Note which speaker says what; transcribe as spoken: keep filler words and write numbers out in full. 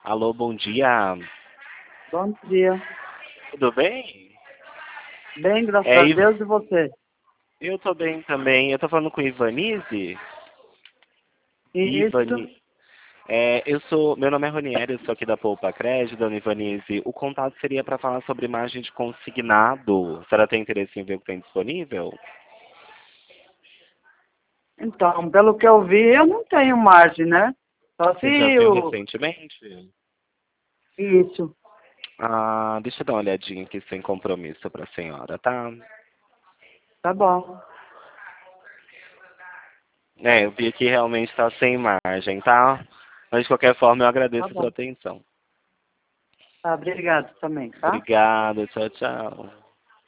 Speaker 1: Alô, bom dia.
Speaker 2: Bom dia.
Speaker 1: Tudo bem?
Speaker 2: Bem, graças
Speaker 1: É,
Speaker 2: a
Speaker 1: Iv-
Speaker 2: Deus, e você?
Speaker 1: eu tô bem também. Eu tô falando com Ivanise.
Speaker 2: Isso.
Speaker 1: Ivani. É, eu sou, meu nome é Ronieri, eu sou aqui da Poupa Crédito, dona Ivanise. O contato seria para falar sobre imagem de consignado. A senhora tem interesse em ver o que tem disponível?
Speaker 2: Então, pelo que eu vi, eu não tenho margem, né? Só
Speaker 1: Você já
Speaker 2: se
Speaker 1: viu
Speaker 2: o...
Speaker 1: recentemente?
Speaker 2: Isso.
Speaker 1: Ah, deixa eu dar uma olhadinha aqui sem compromisso para a senhora, tá?
Speaker 2: Tá bom.
Speaker 1: É, eu vi que realmente está sem margem, tá? Mas de qualquer forma eu
Speaker 2: Tá
Speaker 1: agradeço a sua
Speaker 2: bom.
Speaker 1: atenção.
Speaker 2: Tá, obrigado também, tá?
Speaker 1: Obrigado, tchau, tchau.